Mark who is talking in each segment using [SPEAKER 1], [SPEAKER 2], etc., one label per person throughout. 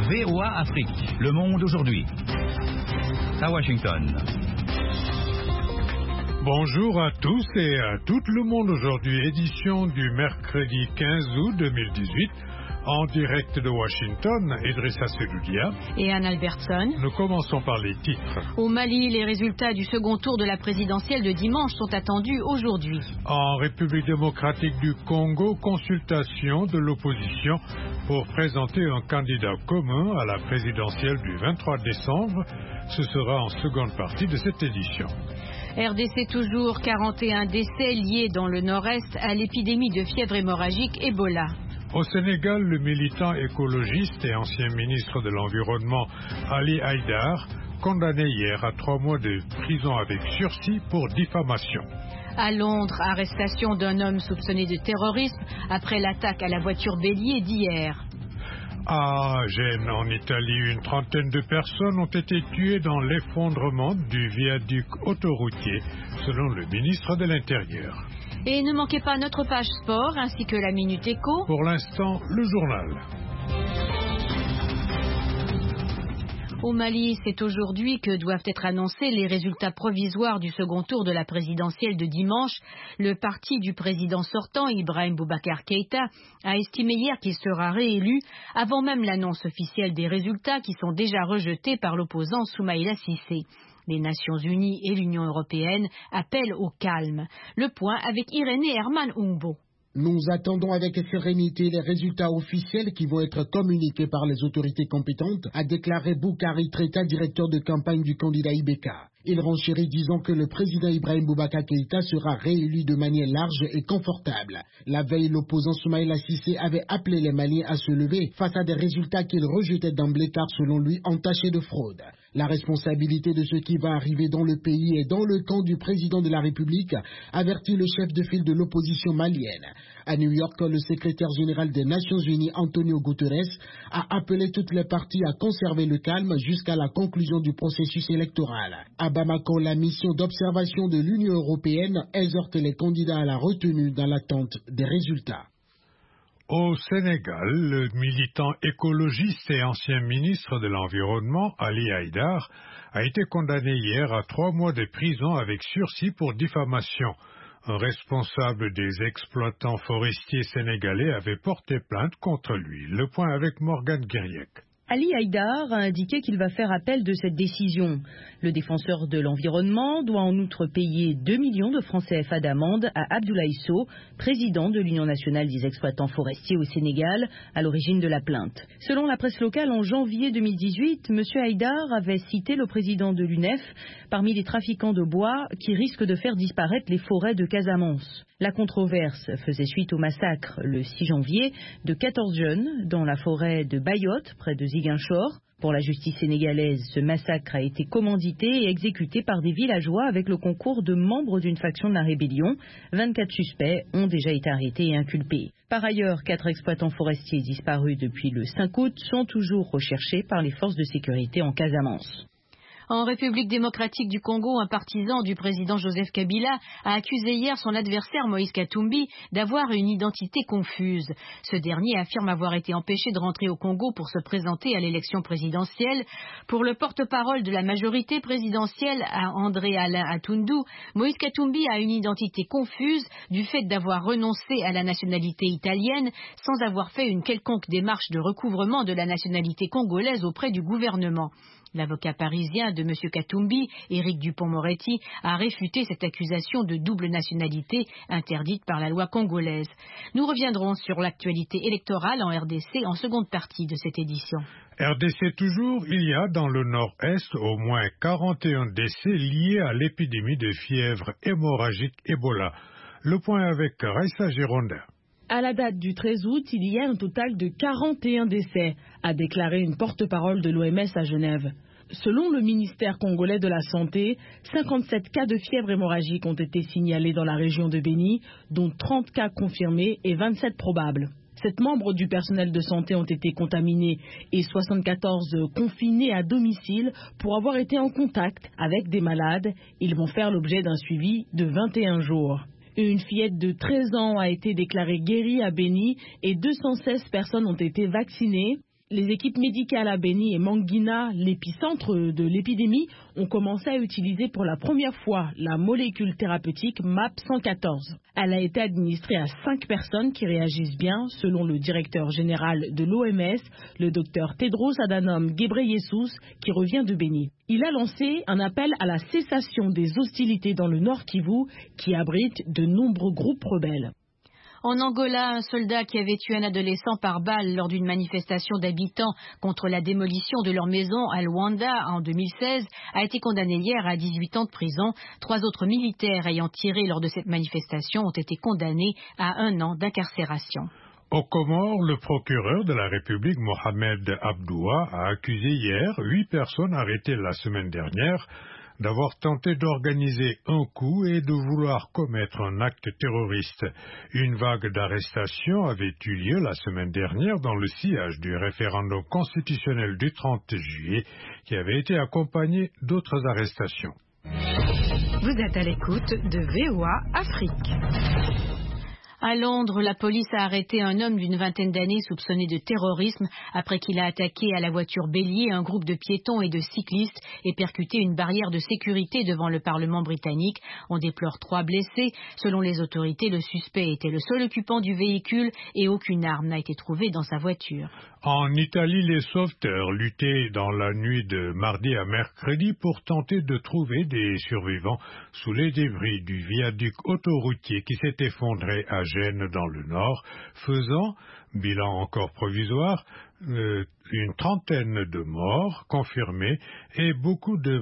[SPEAKER 1] VOA Afrique, le monde aujourd'hui. À Washington.
[SPEAKER 2] Bonjour à tous et à tout le monde aujourd'hui, édition du mercredi 15 août 2018. En direct de Washington, Idrissa Seloudia
[SPEAKER 3] et Anne Albertson.
[SPEAKER 2] Nous commençons par les titres.
[SPEAKER 3] Au Mali, les résultats du second tour de la présidentielle de dimanche sont attendus aujourd'hui.
[SPEAKER 2] En République démocratique du Congo, consultation de l'opposition pour présenter un candidat commun à la présidentielle du 23 décembre. Ce sera en seconde partie de cette édition.
[SPEAKER 3] RDC toujours, 41 décès liés dans le nord-est à l'épidémie de fièvre hémorragique Ebola.
[SPEAKER 2] Au Sénégal, le militant écologiste et ancien ministre de l'Environnement Ali Haïdar, condamné hier à 3 mois de prison avec sursis pour diffamation.
[SPEAKER 3] À Londres, arrestation d'un homme soupçonné de terrorisme après l'attaque à la voiture bélier d'hier.
[SPEAKER 2] À Gênes, en Italie, une trentaine de personnes ont été tuées dans l'effondrement du viaduc autoroutier, selon le ministre de l'Intérieur.
[SPEAKER 3] Et ne manquez pas notre page sport ainsi que la Minute Éco.
[SPEAKER 2] Pour l'instant, le journal.
[SPEAKER 3] Au Mali, c'est aujourd'hui que doivent être annoncés les résultats provisoires du second tour de la présidentielle de dimanche. Le parti du président sortant, Ibrahim Boubacar Keïta, a estimé hier qu'il sera réélu avant même l'annonce officielle des résultats qui sont déjà rejetés par l'opposant Soumaïla Cissé. Les Nations Unies et l'Union européenne appellent au calme. Le point avec Irénée Herman Humbo.
[SPEAKER 4] Nous attendons avec sérénité les résultats officiels qui vont être communiqués par les autorités compétentes, a déclaré Boukari Treta, directeur de campagne du candidat IBK. Il renchérit disant que le président Ibrahim Boubacar Keïta sera réélu de manière large et confortable. La veille, l'opposant Soumaïla Cissé avait appelé les Maliens à se lever face à des résultats qu'il rejetait d'emblée car, selon lui, entachés de fraude. La responsabilité de ce qui va arriver dans le pays est dans le camp du président de la République, avertit le chef de file de l'opposition malienne. À New York, le secrétaire général des Nations Unies, Antonio Guterres, a appelé toutes les parties à conserver le calme jusqu'à la conclusion du processus électoral. À Bamako, la mission d'observation de l'Union européenne exhorte les candidats à la retenue dans l'attente des résultats.
[SPEAKER 2] Au Sénégal, le militant écologiste et ancien ministre de l'Environnement, Ali Haïdar, a été condamné hier à 3 mois de prison avec sursis pour diffamation. Un responsable des exploitants forestiers sénégalais avait porté plainte contre lui. Le point avec Morgane Guériec.
[SPEAKER 5] Ali Haïdar a indiqué qu'il va faire appel de cette décision. Le défenseur de l'environnement doit en outre payer 2 millions de francs CFA d'amende à Abdoulaye Sow, président de l'Union nationale des exploitants forestiers au Sénégal, à l'origine de la plainte. Selon la presse locale, en janvier 2018, M. Haïdar avait cité le président de l'UNEF parmi les trafiquants de bois qui risquent de faire disparaître les forêts de Casamance. La controverse faisait suite au massacre, le 6 janvier, de 14 jeunes dans la forêt de Bayotte, près de Ziguinchor. Pour la justice sénégalaise, ce massacre a été commandité et exécuté par des villageois avec le concours de membres d'une faction de la rébellion. 24 suspects ont déjà été arrêtés et inculpés. Par ailleurs, 4 exploitants forestiers disparus depuis le 5 août sont toujours recherchés par les forces de sécurité en Casamance.
[SPEAKER 3] En République démocratique du Congo, un partisan du président Joseph Kabila a accusé hier son adversaire Moïse Katumbi d'avoir une identité confuse. Ce dernier affirme avoir été empêché de rentrer au Congo pour se présenter à l'élection présidentielle. Pour le porte-parole de la majorité présidentielle, André Alain Atundu, Moïse Katumbi a une identité confuse du fait d'avoir renoncé à la nationalité italienne sans avoir fait une quelconque démarche de recouvrement de la nationalité congolaise auprès du gouvernement. L'avocat parisien de M. Katumbi, Éric Dupond-Moretti, a réfuté cette accusation de double nationalité interdite par la loi congolaise. Nous reviendrons sur l'actualité électorale en RDC en seconde partie de cette édition.
[SPEAKER 2] RDC toujours, il y a dans le nord-est au moins 41 décès liés à l'épidémie de fièvre hémorragique Ebola. Le point avec Raissa Gironda.
[SPEAKER 6] À la date du 13 août, il y a un total de 41 décès, a déclaré une porte-parole de l'OMS à Genève. Selon le ministère congolais de la Santé, 57 cas de fièvre hémorragique ont été signalés dans la région de Béni, dont 30 cas confirmés et 27 probables. 7 membres du personnel de santé ont été contaminés et 74 confinés à domicile pour avoir été en contact avec des malades. Ils vont faire l'objet d'un suivi de 21 jours. Une fillette de 13 ans a été déclarée guérie à Béni et 216 personnes ont été vaccinées. Les équipes médicales à Beni et Mangina, l'épicentre de l'épidémie, ont commencé à utiliser pour la première fois la molécule thérapeutique MAP 114. Elle a été administrée à 5 personnes qui réagissent bien, selon le directeur général de l'OMS, le docteur Tedros Adhanom Ghebreyesus, qui revient de Beni. Il a lancé un appel à la cessation des hostilités dans le Nord Kivu, qui abrite de nombreux groupes rebelles.
[SPEAKER 3] En Angola, un soldat qui avait tué un adolescent par balle lors d'une manifestation d'habitants contre la démolition de leur maison à Luanda en 2016 a été condamné hier à 18 ans de prison. 3 autres militaires ayant tiré lors de cette manifestation ont été condamnés à 1 an d'incarcération.
[SPEAKER 2] Aux Comores, le procureur de la République, Mohamed Abdoua, a accusé hier 8 personnes arrêtées la semaine dernière d'avoir tenté d'organiser un coup et de vouloir commettre un acte terroriste. Une vague d'arrestations avait eu lieu la semaine dernière dans le sillage du référendum constitutionnel du 30 juillet qui avait été accompagné d'autres arrestations.
[SPEAKER 7] Vous êtes à l'écoute de VOA Afrique.
[SPEAKER 3] À Londres, la police a arrêté un homme d'une vingtaine d'années soupçonné de terrorisme après qu'il a attaqué à la voiture bélier un groupe de piétons et de cyclistes et percuté une barrière de sécurité devant le Parlement britannique. On déplore 3 blessés. Selon les autorités, le suspect était le seul occupant du véhicule et aucune arme n'a été trouvée dans sa voiture.
[SPEAKER 2] En Italie, les sauveteurs luttaient dans la nuit de mardi à mercredi pour tenter de trouver des survivants sous les débris du viaduc autoroutier qui s'est effondré à Gênes dans le nord, faisant, bilan encore provisoire, une trentaine de morts confirmés et beaucoup de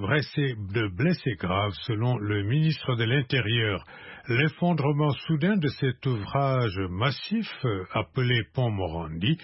[SPEAKER 2] blessés graves selon le ministre de l'Intérieur. L'effondrement soudain de cet ouvrage massif appelé Pont Morandi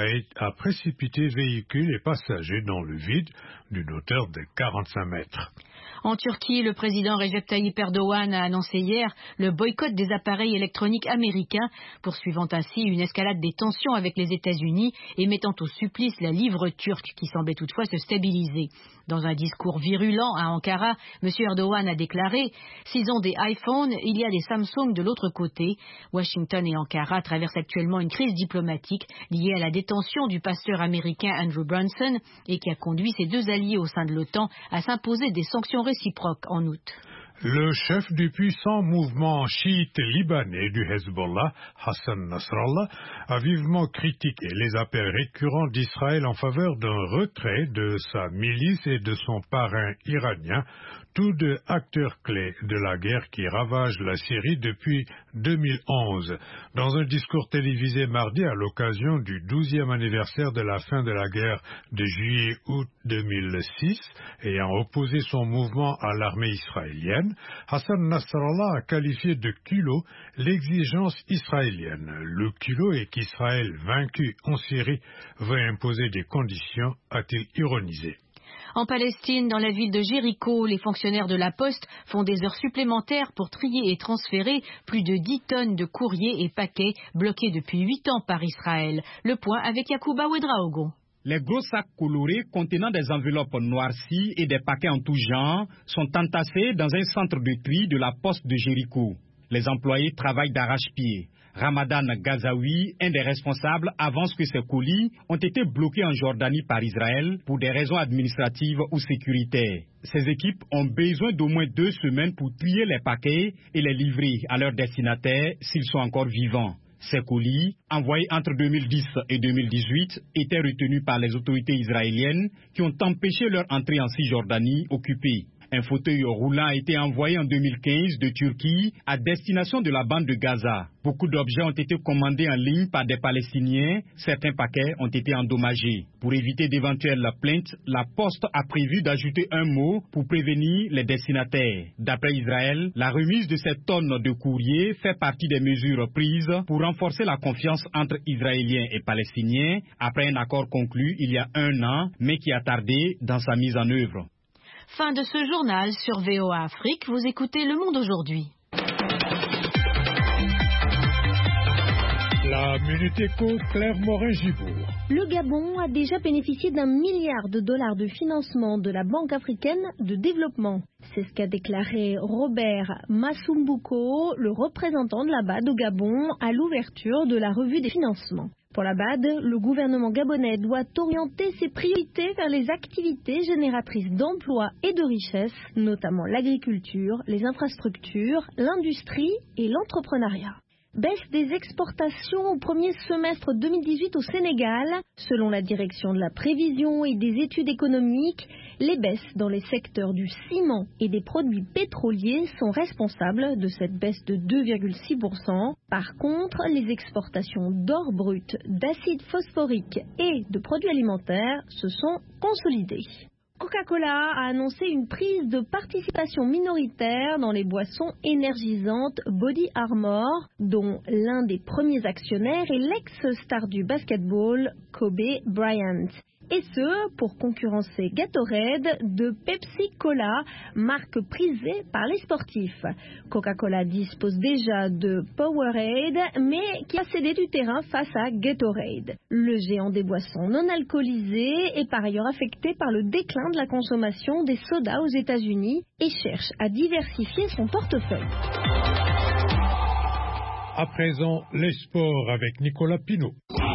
[SPEAKER 2] a précipité véhicules et passagers dans le vide d'une hauteur de 45 mètres.
[SPEAKER 3] En Turquie, le président Recep Tayyip Erdogan a annoncé hier le boycott des appareils électroniques américains, poursuivant ainsi une escalade des tensions avec les États-Unis et mettant au supplice la livre turque qui semblait toutefois se stabiliser. Dans un discours virulent à Ankara, M. Erdogan a déclaré « S'ils ont des iPhones, il y a des Samsung de l'autre côté ». Washington et Ankara traversent actuellement une crise diplomatique liée à la détention du pasteur américain Andrew Brunson et qui a conduit ses 2 alliés au sein de l'OTAN à s'imposer des sanctions réciproques en août.
[SPEAKER 2] Le chef du puissant mouvement chiite libanais du Hezbollah, Hassan Nasrallah, a vivement critiqué les appels récurrents d'Israël en faveur d'un retrait de sa milice et de son parrain iranien, tous 2 acteurs clés de la guerre qui ravage la Syrie depuis 2011. Dans un discours télévisé mardi à l'occasion du 12e anniversaire de la fin de la guerre de juillet-août 2006, ayant opposé son mouvement à l'armée israélienne, Hassan Nasrallah a qualifié de culot l'exigence israélienne. Le culot est qu'Israël, vaincu en Syrie, veut imposer des conditions, a-t-il ironisé.
[SPEAKER 3] En Palestine, dans la ville de Jéricho, les fonctionnaires de la Poste font des heures supplémentaires pour trier et transférer plus de 10 tonnes de courriers et paquets bloqués depuis 8 ans par Israël. Le point avec Yacouba Ouedraogo.
[SPEAKER 8] Les gros sacs colorés contenant des enveloppes noircies et des paquets en tout genre sont entassés dans un centre de tri de la Poste de Jéricho. Les employés travaillent d'arrache-pied. Ramadan Gazaoui, un des responsables, avance que ces colis ont été bloqués en Jordanie par Israël pour des raisons administratives ou sécuritaires. Ces équipes ont besoin d'au moins 2 semaines pour trier les paquets et les livrer à leurs destinataires s'ils sont encore vivants. Ces colis, envoyés entre 2010 et 2018, étaient retenus par les autorités israéliennes qui ont empêché leur entrée en Cisjordanie occupée. Un fauteuil roulant a été envoyé en 2015 de Turquie à destination de la bande de Gaza. Beaucoup d'objets ont été commandés en ligne par des Palestiniens. Certains paquets ont été endommagés. Pour éviter d'éventuelles plaintes, la Poste a prévu d'ajouter un mot pour prévenir les destinataires. D'après Israël, la remise de cette tonne de courrier fait partie des mesures prises pour renforcer la confiance entre Israéliens et Palestiniens après un accord conclu il y a 1 an, mais qui a tardé dans sa mise en œuvre.
[SPEAKER 3] Fin de ce journal sur VOA Afrique. Vous écoutez Le Monde aujourd'hui.
[SPEAKER 2] La Minute Éco, Claire Morin-Gibourg.
[SPEAKER 9] Le Gabon a déjà bénéficié d'1 milliard de dollars de financement de la Banque africaine de développement. C'est ce qu'a déclaré Robert Masumbuko, le représentant de la BAD au Gabon, à l'ouverture de la revue des financements. Pour la BAD, le gouvernement gabonais doit orienter ses priorités vers les activités génératrices d'emplois et de richesses, notamment l'agriculture, les infrastructures, l'industrie et l'entrepreneuriat. Baisse des exportations au premier semestre 2018 au Sénégal. Selon la direction de la prévision et des études économiques, les baisses dans les secteurs du ciment et des produits pétroliers sont responsables de cette baisse de 2,6%. Par contre, les exportations d'or brut, d'acide phosphorique et de produits alimentaires se sont consolidées. Coca-Cola a annoncé une prise de participation minoritaire dans les boissons énergisantes Body Armor, dont l'un des premiers actionnaires est l'ex-star du basketball Kobe Bryant. Et ce, pour concurrencer Gatorade de Pepsi Cola, marque prisée par les sportifs. Coca-Cola dispose déjà de Powerade, mais qui a cédé du terrain face à Gatorade. Le géant des boissons non alcoolisées est par ailleurs affecté par le déclin de la consommation des sodas aux États-Unis et cherche à diversifier son portefeuille.
[SPEAKER 2] À présent, les sports avec Nicolas Pinault.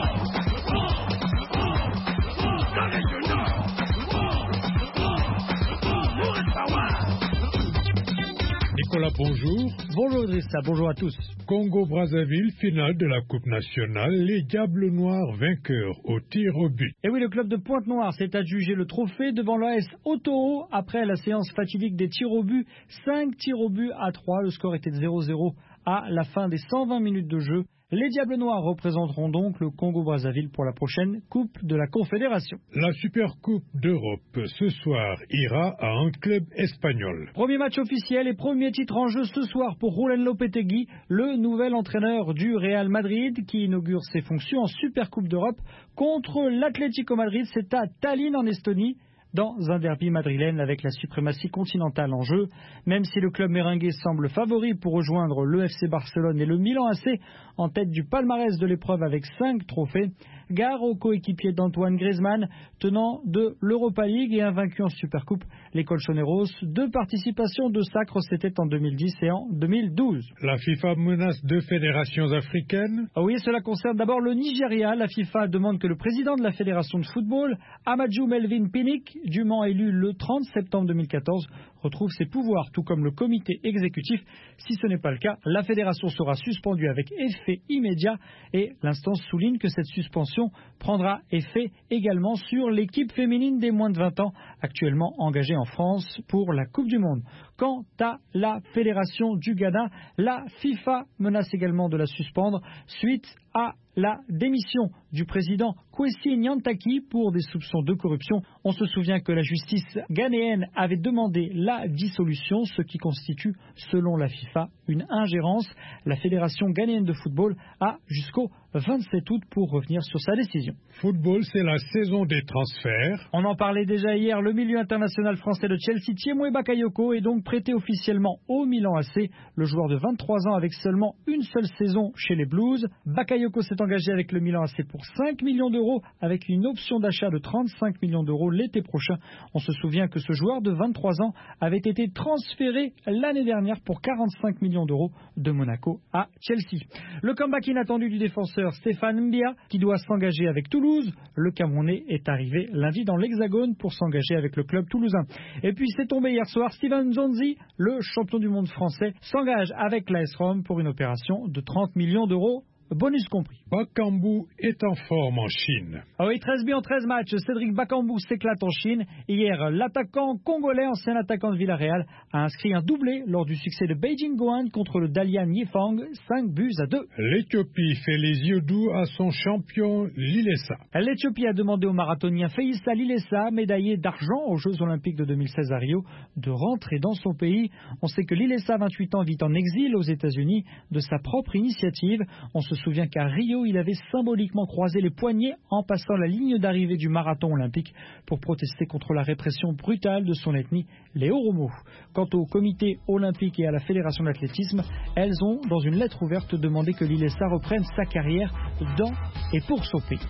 [SPEAKER 2] Nicolas, bonjour.
[SPEAKER 10] Bonjour Idrissa, bonjour à tous.
[SPEAKER 2] Congo-Brazzaville, finale de la Coupe nationale, les Diables Noirs vainqueurs au tir au but.
[SPEAKER 10] Et oui, le club de Pointe-Noire s'est adjugé le trophée devant l'AS Otoro après la séance fatidique des tirs au but. 5 tirs au but à 3, le score était de 0-0 à la fin des 120 minutes de jeu. Les Diables Noirs représenteront donc le Congo-Brazzaville pour la prochaine Coupe de la Confédération.
[SPEAKER 2] La Supercoupe d'Europe ce soir ira à un club espagnol.
[SPEAKER 10] Premier match officiel et premier titre en jeu ce soir pour Julen Lopetegui, le nouvel entraîneur du Real Madrid qui inaugure ses fonctions en Supercoupe d'Europe contre l'Atlético Madrid. C'est à Tallinn en Estonie, dans un derby madrilène avec la suprématie continentale en jeu. Même si le club merengue semble favori pour rejoindre le FC Barcelone et le Milan AC en tête du palmarès de l'épreuve avec 5 trophées, gare aux coéquipiers d'Antoine Griezmann, tenant de l'Europa League et invaincu en Supercoupe, les Colchoneros. 2 participations de sacre, c'était en 2010 et en 2012.
[SPEAKER 2] La FIFA menace 2 fédérations africaines.
[SPEAKER 10] Oui, cela concerne d'abord le Nigeria. La FIFA demande que le président de la fédération de football, Amadou Melvin Pinnick, dûment élu le 30 septembre 2014, retrouve ses pouvoirs, tout comme le comité exécutif. Si ce n'est pas le cas, la fédération sera suspendue avec effet immédiat et l'instance souligne que cette suspension prendra effet également sur l'équipe féminine des moins de 20 ans, actuellement engagée en France pour la Coupe du Monde. Quant à la fédération du Ghana, la FIFA menace également de la suspendre suite à la démission du président Kwesi Nyantakyi pour des soupçons de corruption. On se souvient que la justice ghanéenne avait demandé la dissolution, ce qui constitue, selon la FIFA, une ingérence. La fédération ghanéenne de football a jusqu'au 27 août pour revenir sur sa décision.
[SPEAKER 2] Football, c'est la saison des transferts.
[SPEAKER 10] On en parlait déjà hier, le milieu international français de Chelsea, Tiémoué Bakayoko, est donc prêté officiellement au Milan AC. Le joueur de 23 ans avec seulement une seule saison chez les Blues. Bakayoko s'est engagé avec le Milan AC pour 5 millions d'euros avec une option d'achat de 35 millions d'euros l'été prochain. On se souvient que ce joueur de 23 ans avait été transféré l'année dernière pour 45 millions d'euros de Monaco à Chelsea. Le comeback inattendu du défenseur Stéphane Mbia qui doit s'engager avec Toulouse. Le Camerounais est arrivé lundi dans l'Hexagone pour s'engager avec le club toulousain. Et puis c'est tombé hier soir, Steven Zonzi, le champion du monde français, s'engage avec l'AS Rome pour une opération de 30 millions d'euros. Bonus compris.
[SPEAKER 2] Bakambu est en forme en Chine.
[SPEAKER 10] Ah oui, 13 buts en 13 matchs. Cédric Bakambu s'éclate en Chine. Hier, l'attaquant congolais, ancien attaquant de Villarreal, a inscrit un doublé lors du succès de Beijing Guoan contre le Dalian Yifang, 5 buts à 2.
[SPEAKER 2] L'Éthiopie fait les yeux doux à son champion Lilesa.
[SPEAKER 10] L'Éthiopie a demandé au marathonien Feissa Lilesa, médaillé d'argent aux Jeux Olympiques de 2016 à Rio, de rentrer dans son pays. On sait que Lilesa, 28 ans, vit en exil aux États-Unis de sa propre initiative. On se souvient qu'à Rio, il avait symboliquement croisé les poignets en passant la ligne d'arrivée du marathon olympique pour protester contre la répression brutale de son ethnie, les Oromo. Quant au comité olympique et à la fédération d'athlétisme, elles ont, dans une lettre ouverte, demandé que Lilesa reprenne sa carrière dans et pour son pays.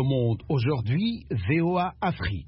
[SPEAKER 11] Le Monde aujourd'hui, VOA Afrique.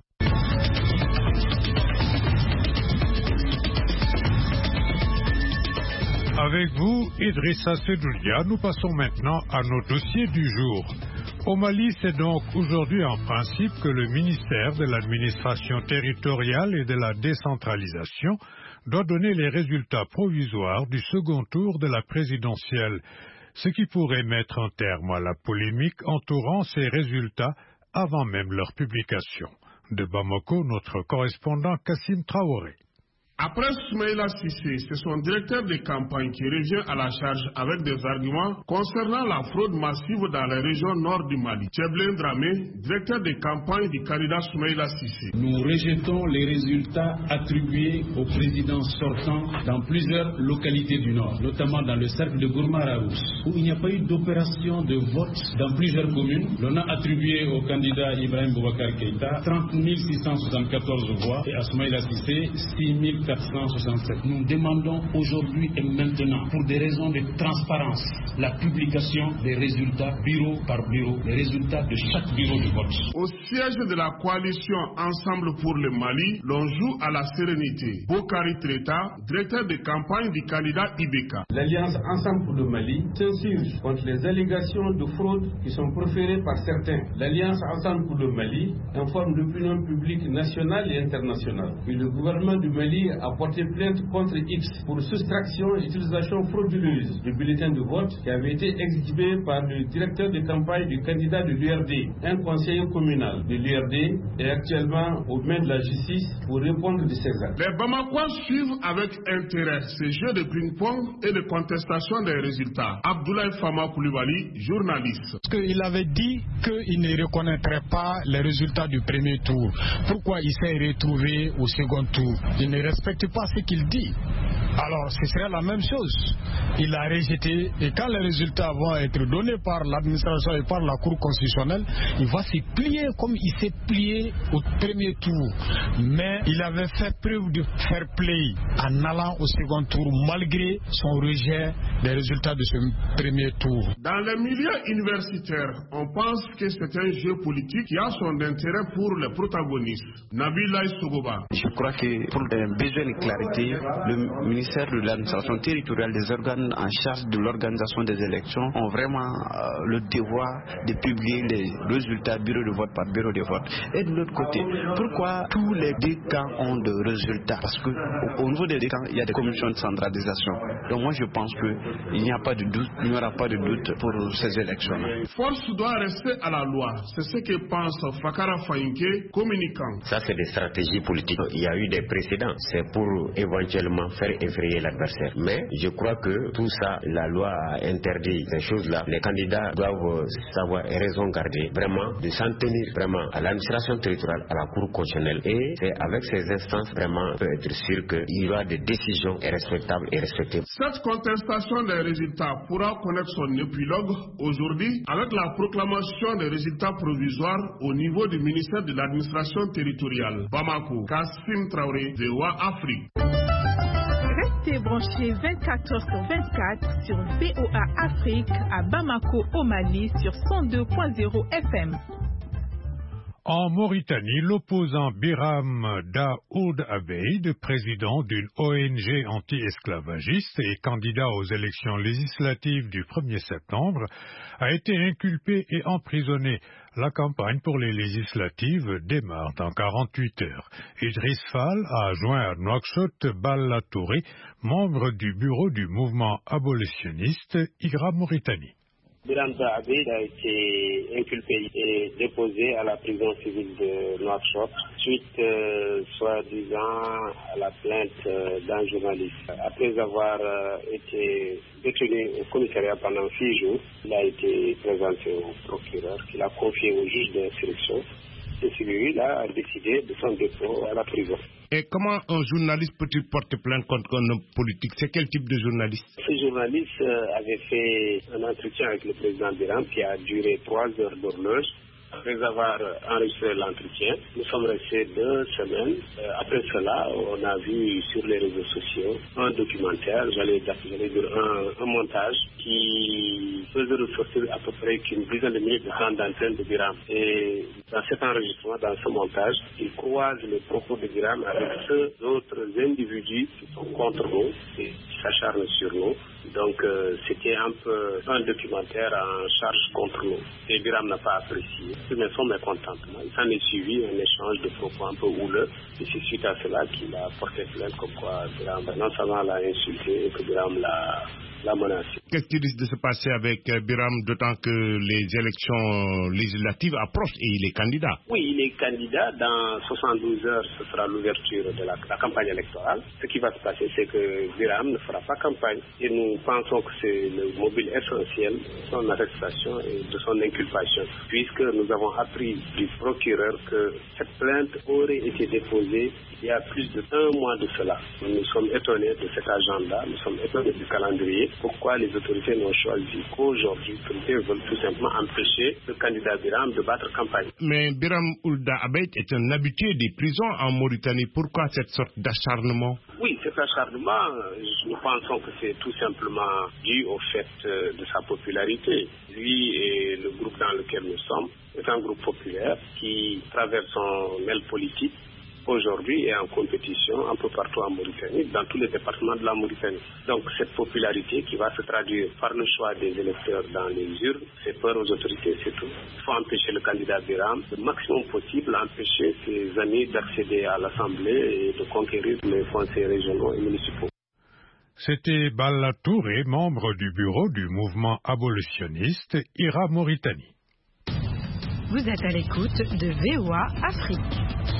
[SPEAKER 2] Avec vous, Idrissa Sedoulia, nous passons maintenant à nos dossiers du jour. Au Mali, c'est donc aujourd'hui en principe que le ministère de l'administration territoriale et de la décentralisation doit donner les résultats provisoires du second tour de la présidentielle, ce qui pourrait mettre un terme à la polémique entourant ces résultats avant même leur publication. De Bamako, notre correspondant Kassim Traoré.
[SPEAKER 12] Après Soumaïla Cissé, c'est son directeur de campagne qui revient à la charge avec des arguments concernant la fraude massive dans la région nord du Mali. Tcheblin Dramé, directeur de campagne du candidat Soumaïla Cissé.
[SPEAKER 13] Nous rejetons les résultats attribués au président sortant dans plusieurs localités du nord, notamment dans le cercle de Gourmaraous, où il n'y a pas eu d'opération de vote dans plusieurs communes. L'on a attribué au candidat Ibrahim Boubacar Keïta 30 674 voix et à Soumaïla Cissé 6 467. Nous demandons aujourd'hui et maintenant, pour des raisons de transparence, la publication des résultats bureau par bureau, les résultats de chaque bureau de vote.
[SPEAKER 12] Au siège de la coalition Ensemble pour le Mali, l'on joue à la sérénité. Bokari Treta, directeur de campagne du candidat Ibeka.
[SPEAKER 14] L'Alliance Ensemble pour le Mali s'insurge contre les allégations de fraude qui sont proférées par certains. L'Alliance Ensemble pour le Mali informe l'opinion publique nationale et internationale que le gouvernement du Mali a porté plainte contre X pour soustraction et utilisation frauduleuse du bulletin de vote qui avait été exhibé par le directeur de campagne du candidat de l'URD. Un conseiller communal de l'URD est actuellement aux mains de la justice pour répondre de ces actes.
[SPEAKER 12] Les Bamakois suivent avec intérêt ces jeux de ping-pong et de contestation des résultats. Abdoulaye Fama Koulibaly, journaliste.
[SPEAKER 15] Parce qu'il avait dit qu'il ne reconnaîtrait pas les résultats du premier tour. Pourquoi il s'est retrouvé au second tour? Il ne respecte pas ce qu'il dit. Alors ce serait la même chose. Il a rejeté et quand les résultats vont être donnés par l'administration et par la Cour constitutionnelle, il va se plier comme il s'est plié au premier tour. Mais il avait fait preuve de fair play en allant au second tour malgré son rejet des résultats de ce premier tour.
[SPEAKER 12] Dans les milieux universitaires, on pense que c'est un jeu politique qui a son intérêt pour les protagonistes. Nabila Sogoba.
[SPEAKER 16] Je crois que pour un besoin de clarité, le ministère de l'administration territoriale, des organes en charge de l'organisation des élections ont vraiment le devoir de publier les résultats bureau de vote par bureau de vote. Et de l'autre côté, pourquoi tous les deux camps ont de résultats? Parce qu'au niveau des deux camps, il y a des commissions de centralisation. Donc moi je pense qu'il n'y a pas de doute, il n'y aura pas de doute pour ces élections-là.
[SPEAKER 12] Force doit rester à la loi. C'est ce que pense Fakara Fainke, communicant.
[SPEAKER 17] Ça c'est des stratégies politiques. Il y a eu des précédents. C'est pour éventuellement faire effrayer l'adversaire. Mais je crois que tout ça, la loi a interdit ces choses-là. Les candidats doivent savoir et raison garder vraiment de s'en tenir vraiment à l'administration territoriale, à la Cour constitutionnelle. Et c'est avec ces instances vraiment on peut être sûr qu'il y aura des décisions respectables et respectées.
[SPEAKER 12] Cette contestation des résultats pourra connaître son épilogue aujourd'hui avec la proclamation des résultats provisoires au niveau du ministère de l'administration territoriale. Bamako, Kassim Traoré, VOA Afrique.
[SPEAKER 6] Restez branchés 24h/24 sur VOA Afrique à Bamako au Mali sur 102.0 FM.
[SPEAKER 2] En Mauritanie, l'opposant Biram Daoud Abeid, président d'une ONG anti-esclavagiste et candidat aux élections législatives du 1er septembre, a été inculpé et emprisonné. La campagne pour les législatives démarre dans 48 heures. Idriss Fall a joint à Nouakchott Balla Touré, membre du bureau du mouvement abolitionniste IGRA Mauritanie.
[SPEAKER 18] Biram Daoud a été inculpé et déposé à la prison civile de Nouakchott suite, soi-disant, à la plainte d'un journaliste. Après avoir été détenu au commissariat pendant 6 jours, il a été présenté au procureur qui l'a confié au juge d'instruction. Et celui-là a décidé de son dépôt à la prison.
[SPEAKER 19] Et comment un journaliste peut-il porter plainte contre un homme politique? C'est quel type de journaliste?
[SPEAKER 18] Ce journaliste avait fait un entretien avec le président Biram qui a duré 3 heures d'horloge. après avoir enregistré l'entretien. Nous sommes restés 2 semaines. Après cela, on a vu sur les réseaux sociaux un documentaire, j'allais dire un montage qui faisait ressortir à peu près qu'une dizaine de minutes de temps d'antenne de Biram. Et dans cet enregistrement, dans ce montage, il croise les propos de Biram avec ceux d'autres individus qui sont contre nous et qui s'acharnent sur nous. Donc c'était un peu un documentaire en charge contre nous. Et Biram n'a pas apprécié. Mais son mécontentement. Il s'en est suivi un échange de propos un peu houleux. Et c'est suite à cela qu'il a porté plainte comme quoi Biram non seulement l'a insulté et que Biram l'a menacé.
[SPEAKER 19] Qu'est-ce qui risque de se passer avec Biram, d'autant que les élections législatives approchent et il est candidat?
[SPEAKER 18] Oui, il est candidat. Dans 72 heures, ce sera l'ouverture de la campagne électorale. Ce qui va se passer, c'est que Biram ne fera pas campagne. Et nous pensons que c'est le mobile essentiel de son arrestation et de son inculpation, puisque nous avons appris du procureur que cette plainte aurait été déposée il y a plus de 1 mois de cela. Nous sommes étonnés de cet agenda, nous sommes étonnés du calendrier. Pourquoi les autorités n'ont choisi qu'aujourd'hui? Les autorités veulent tout simplement empêcher le candidat Biram de battre campagne.
[SPEAKER 19] Mais Biram Ould Abed est un habitué des prisons en Mauritanie. Pourquoi cette sorte d'acharnement?
[SPEAKER 18] Oui, cet acharnement, nous pensons que c'est tout simplement dû au fait de sa popularité. Lui et le groupe dans lequel nous sommes est un groupe populaire qui traverse son aile politique. Aujourd'hui est en compétition un peu partout en Mauritanie, dans tous les départements de la Mauritanie. Donc cette popularité qui va se traduire par le choix des électeurs dans les urnes, c'est peur aux autorités, c'est tout. Il faut empêcher le candidat Biram le maximum possible, empêcher ses amis d'accéder à l'Assemblée et de conquérir les conseils régionaux et municipaux.
[SPEAKER 2] C'était Balla Touré, membre du bureau du mouvement abolitionniste IRA Mauritanie.
[SPEAKER 7] Vous êtes à l'écoute de VOA Afrique.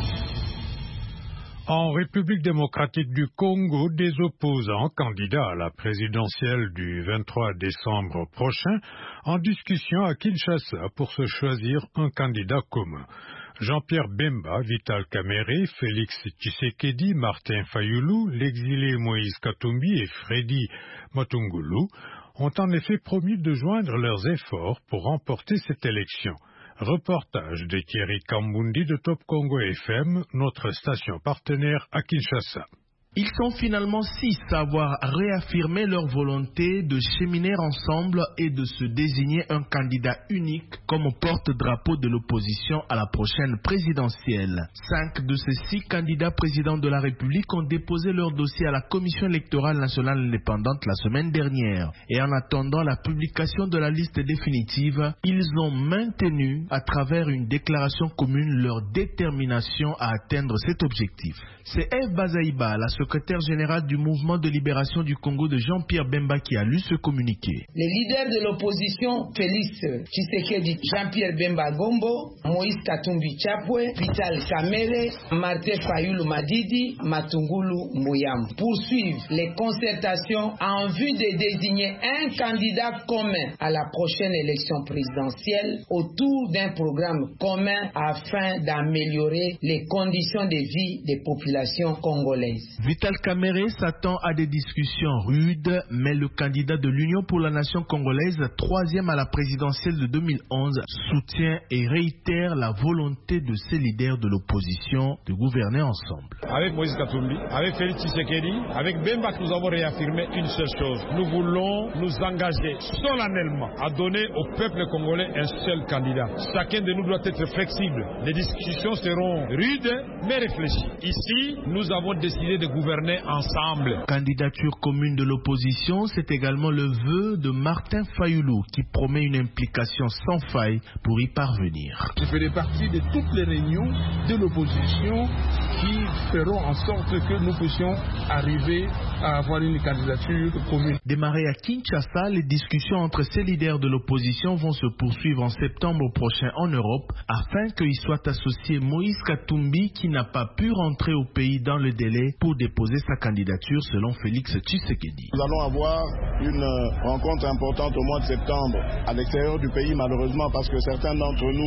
[SPEAKER 2] En République démocratique du Congo, des opposants candidats à la présidentielle du 23 décembre prochain en discussion à Kinshasa pour se choisir un candidat commun. Jean-Pierre Bemba, Vital Kamerhe, Félix Tshisekedi, Martin Fayulu, l'exilé Moïse Katumbi et Freddy Matungulu ont en effet promis de joindre leurs efforts pour remporter cette élection. Reportage de Thierry Kambundi de Top Congo FM, notre station partenaire à Kinshasa.
[SPEAKER 20] Ils sont finalement 6 à avoir réaffirmé leur volonté de cheminer ensemble et de se désigner un candidat unique comme porte-drapeau de l'opposition à la prochaine présidentielle. 5 de ces 6 candidats présidents de la République ont déposé leur dossier à la Commission électorale nationale indépendante la semaine dernière. Et en attendant la publication de la liste définitive, ils ont maintenu à travers une déclaration commune leur détermination à atteindre cet objectif. C'est Eve Bazaïba, la secrétaire générale du mouvement de libération du Congo de Jean-Pierre Bemba qui a lu ce communiqué.
[SPEAKER 21] Les leaders de l'opposition, Félix Tshisekedi, Jean-Pierre Bemba Gombo, Moïse Katumbi Chapwe, Vital Kamerhe, Martin Fayulu Madidi, Matungulu Mbouyam, poursuivent les concertations en vue de désigner un candidat commun à la prochaine élection présidentielle autour d'un programme commun afin d'améliorer les conditions de vie des populations congolaises.
[SPEAKER 20] Vital Kamerhe s'attend à des discussions rudes, mais le candidat de l'Union pour la nation congolaise, 3e à la présidentielle de 2011, soutient et réitère la volonté de ses leaders de l'opposition de gouverner ensemble.
[SPEAKER 22] Avec Moïse Katumbi, avec Félix Tshisekedi, avec Bemba, nous avons réaffirmé une seule chose. Nous voulons nous engager solennellement à donner au peuple congolais un seul candidat. Chacun de nous doit être flexible. Les discussions seront rudes, mais réfléchies. Ici, nous avons décidé de gouverner ensemble.
[SPEAKER 20] Candidature commune de l'opposition, c'est également le vœu de Martin Fayulu qui promet une implication sans faille pour y parvenir.
[SPEAKER 23] Je ferai partie de toutes les réunions de l'opposition qui feront en sorte que nous puissions arriver à avoir une candidature commune.
[SPEAKER 20] Démarré à Kinshasa, les discussions entre ces leaders de l'opposition vont se poursuivre en septembre prochain en Europe afin qu'il soit associé Moïse Katumbi qui n'a pas pu rentrer au pays dans le délai pour déposer sa candidature selon Félix Tshisekedi.
[SPEAKER 24] Nous allons avoir une rencontre importante au mois de septembre à l'extérieur du pays malheureusement parce que certains d'entre nous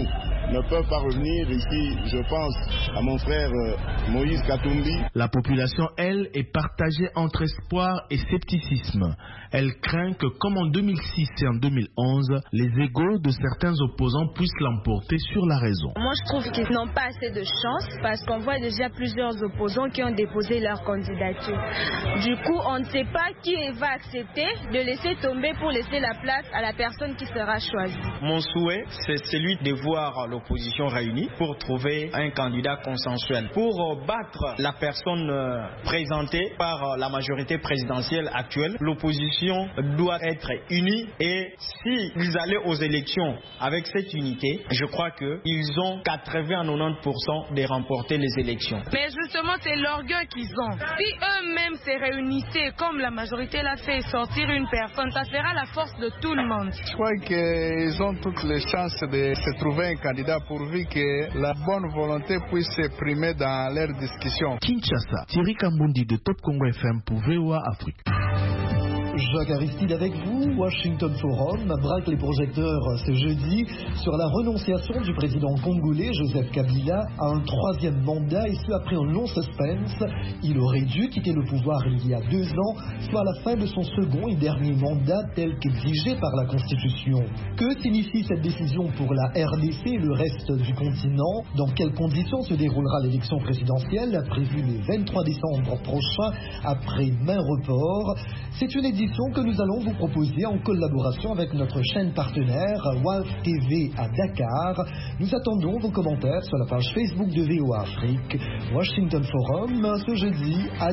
[SPEAKER 23] ne peuvent pas revenir ici. Je pense à mon frère Moïse Katumbi.
[SPEAKER 20] La population, elle, est partagée entre espoir et scepticisme. Elle craint que, comme en 2006 et en 2011, les égos de certains opposants puissent l'emporter sur la raison.
[SPEAKER 1] Moi, je trouve qu'ils n'ont pas assez de chance parce qu'on voit déjà plusieurs opposants qui ont déposé leur candidature. Du coup, on ne sait pas qui va accepter de laisser tomber pour laisser la place à la personne qui sera choisie.
[SPEAKER 4] Mon souhait, c'est celui de voir l'opposition réunie pour trouver un candidat consensuel. Pour battre la personne présentée par la majorité présidentielle actuelle, l'opposition doit être unie et s'ils allaient aux élections avec cette unité, je crois qu'ils ont 80 à 90% de remporter les élections.
[SPEAKER 1] Mais justement, c'est l'orgueil qu'ils ont. Si eux-mêmes se réunissaient comme la majorité l'a fait, sortir une personne, ça fera la force de tout le monde.
[SPEAKER 23] Je crois qu'ils ont toutes les chances de se trouver un candidat pourvu que la bonne volonté puisse s'exprimer dans leurs discussions.
[SPEAKER 20] Kinshasa, Thierry Kambundi de Top Congo FM pour VOA Afrique.
[SPEAKER 5] Jacques Aristide avec vous. Washington Forum braque les projecteurs ce jeudi sur la renonciation du président congolais Joseph Kabila à un troisième mandat et ce après un long suspense. Il aurait dû quitter le pouvoir il y a 2 ans, soit à la fin de son second et dernier mandat tel qu'exigé par la Constitution. Que signifie cette décision pour la RDC et le reste du continent? Dans quelles conditions se déroulera l'élection présidentielle prévue le 23 décembre prochain après maint report? C'est une édition que nous allons vous proposer en collaboration avec notre chaîne partenaire WALF TV à Dakar. Nous attendons vos commentaires sur la page Facebook de VOA Afrique. Washington Forum ce jeudi à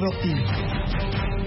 [SPEAKER 5] 19h15.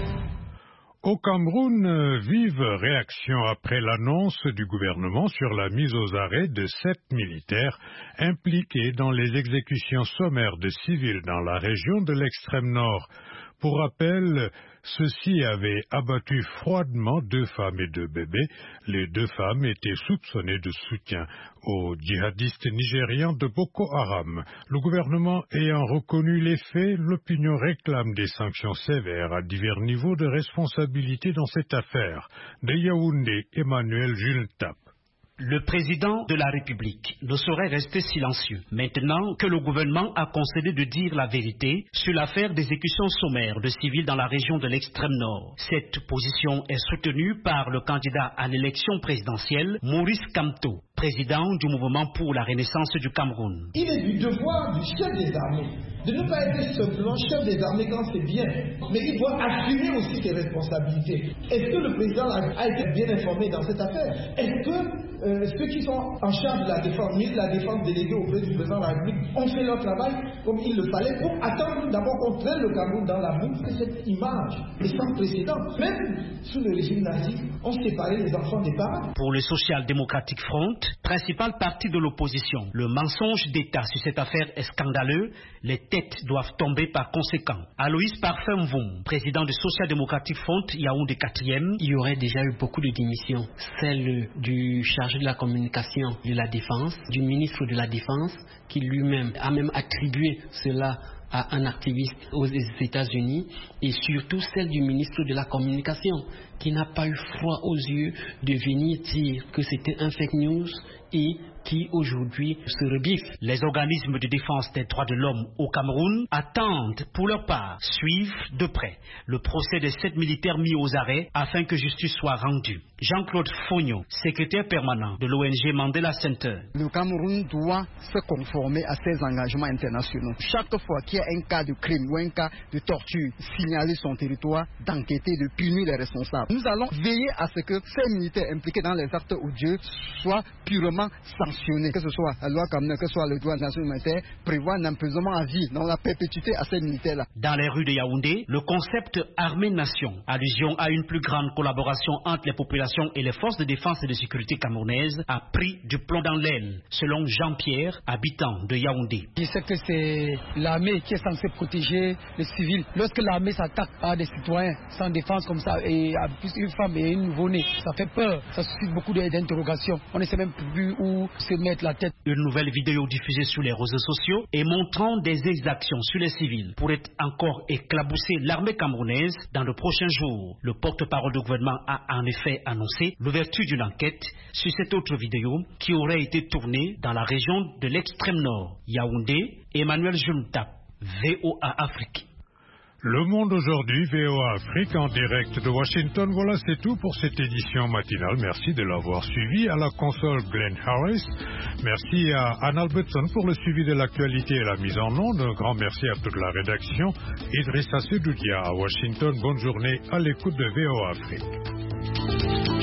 [SPEAKER 2] Au Cameroun, vive réaction après l'annonce du gouvernement sur la mise aux arrêts de 7 militaires impliqués dans les exécutions sommaires de civils dans la région de l'extrême nord. Pour rappel, ceux-ci avaient abattu froidement 2 femmes et 2 bébés. Les 2 femmes étaient soupçonnées de soutien aux djihadistes nigérians de Boko Haram. Le gouvernement ayant reconnu les faits, l'opinion réclame des sanctions sévères à divers niveaux de responsabilité dans cette affaire. De Yaoundé, Emmanuel Jultap.
[SPEAKER 24] Le président de la République ne saurait rester silencieux. Maintenant que le gouvernement a concédé de dire la vérité sur l'affaire d'exécution sommaire de civils dans la région de l'extrême nord, cette position est soutenue par le candidat à l'élection présidentielle, Maurice Kamto, président du mouvement pour la renaissance du Cameroun.
[SPEAKER 25] Il est du devoir du chef des armées de ne pas être simplement chef des armées quand c'est bien, mais il doit assumer aussi ses responsabilités. Est-ce que le président a été bien informé dans cette affaire? Est-ce que ceux qui sont en charge de la défense déléguée auprès du président de la République ont fait leur travail comme il le fallait pour attendre d'abord qu'on traîne le Cameroun dans la boue? Cette image est sans précédent. Même sous le régime nazi, on séparait les enfants des parents.
[SPEAKER 24] Pour le Social Democratic Front, principal parti de l'opposition, le mensonge d'État sur cette affaire est scandaleux. Les têtes doivent tomber par conséquent. Aloïs Parfum-Vom, président du Social Democratic Front, Yaoundé 4e.
[SPEAKER 26] Il y aurait déjà eu beaucoup de démissions. Celle du chargé de la communication de la Défense, du ministre de la Défense, qui lui-même a même attribué cela à un activiste aux États-Unis, et surtout celle du ministre de la Communication, qui n'a pas eu froid aux yeux de venir dire que c'était un fake news et qui aujourd'hui se rebiffe.
[SPEAKER 24] Les organismes de défense des droits de l'homme au Cameroun attendent pour leur part, suivent de près le procès des 7 militaires mis aux arrêts afin que justice soit rendue. Jean-Claude Fogno, secrétaire permanent de l'ONG Mandela Center.
[SPEAKER 27] Le Cameroun doit se conformer à ses engagements internationaux. Chaque fois qu'il y a un cas de crime ou un cas de torture, signaler son territoire, d'enquêter, de punir les responsables. Nous allons veiller à ce que ces militaires impliqués dans les actes odieux soient purement sanctionnés. Que ce soit la loi Cameroun, que ce soit le droit national humanitaire, prévoit un emprisonnement à vie, dans la perpétuité à ces militaires-là.
[SPEAKER 24] Dans les rues de Yaoundé, le concept armée-nation, allusion à une plus grande collaboration entre les populations et les forces de défense et de sécurité camerounaises, a pris du plomb dans l'aile, selon Jean-Pierre, habitant de Yaoundé.
[SPEAKER 28] Je sais que c'est l'armée qui est censée protéger les civils. Lorsque l'armée s'attaque à des citoyens sans défense comme ça et plus une femme et une nouveau-né. Ça fait peur, ça suscite beaucoup d'interrogations. On ne sait même plus où se mettre la tête.
[SPEAKER 24] Une nouvelle vidéo diffusée sur les réseaux sociaux et montrant des exactions sur les civils pourrait encore éclabousser l'armée camerounaise dans le prochain jour. Le porte-parole du gouvernement a en effet annoncé l'ouverture d'une enquête sur cette autre vidéo qui aurait été tournée dans la région de l'extrême nord. Yaoundé, Emmanuel Junta, VOA Afrique.
[SPEAKER 2] Le Monde aujourd'hui, VOA Afrique en direct de Washington. Voilà, c'est tout pour cette édition matinale. Merci de l'avoir suivi. À la console, Glenn Harris. Merci à Anne Albertson pour le suivi de l'actualité et la mise en onde. Un grand merci à toute la rédaction. Idrissa Sedoudia à Washington. Bonne journée à l'écoute de VOA Afrique.